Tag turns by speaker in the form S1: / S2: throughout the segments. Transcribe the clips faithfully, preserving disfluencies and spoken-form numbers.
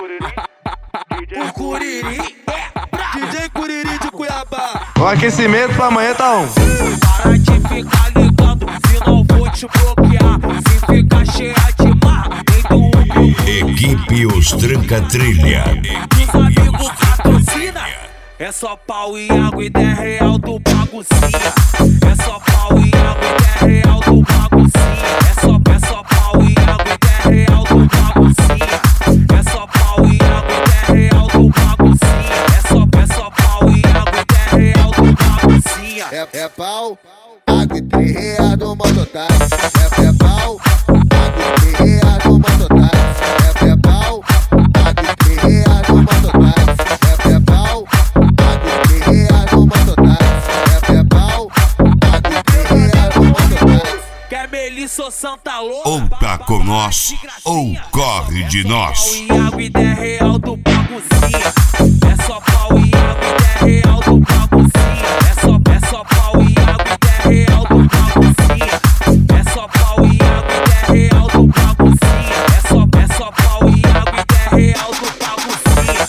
S1: O Curirim é D J Curirim de Cuiabá.
S2: O aquecimento pra amanhã tá um.
S1: Para de ficar ligando, senão vou te bloquear. Se ficar cheia de marra, nem do
S3: Equipe Os Tranca Trilha.
S1: Os amigos patrocina. É só pau e água e dez real do baguncinha. É só pau e água e dez real do baguncinha. É só, é só pau e água e dez real do baguncinha. É só pau e água e dez real do baguncinha. É só, é só pau e água e dez real do baguncinha.
S4: É, é pau, água e três real do mototáxi. É, é pau, água e três real do mototáxi. É, é pau, água e três real do mototáxi. É, é pau, água e três real do mototáxi. É, é pau, água e três real do mototáxi.
S1: Quer Melissa ou Santa Louca?
S3: Ou tá com nós, ou corre de nós.
S1: Pau e água e dez real do baguncinha. É só pau e água e dez real do baguncinha. É só, é só pau e água e dez real do baguncinha. É só pau e água e dez real do baguncinha. É só, é só pau e água e dez real do baguncinha.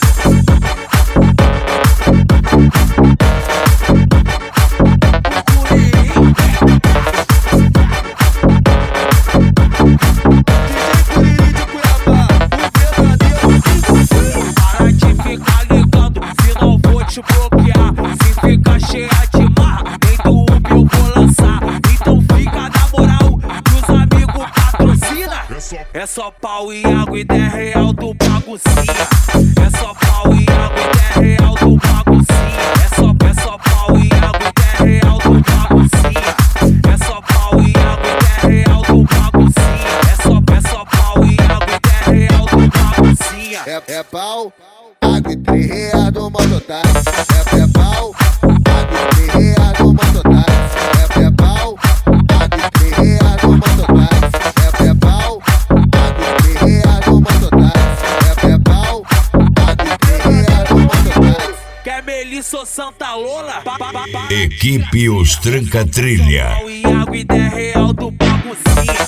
S1: Para de ficar ligando, senão vou te bloquear. Se ficar cheia de marra, nem do Uber eu vou lançar. Então fica na moral, que os amigos patrocina. É só pau e água e dez real do baguncinha. É só pau e água e dez real do baguncinha. É só, é só pau e água e dez real do baguncinha. É só pau e água e dez real do baguncinha. É só, é só pau e água e dez real do baguncinha.
S4: É, é pau, água e três real do mototáxi. É, é pau, água e três real do mototáxi. É, é pau, água e três real do mototáxi. É, é pau, água e três real do mototáxi. É, é pau, água e três real do mototáxi.
S1: Quer Melissa ou Santa Lola? Pa, pa, pa, pa.
S3: Equipe Os Tranca Trilha.
S1: Pau e água e dez real do baguncinha.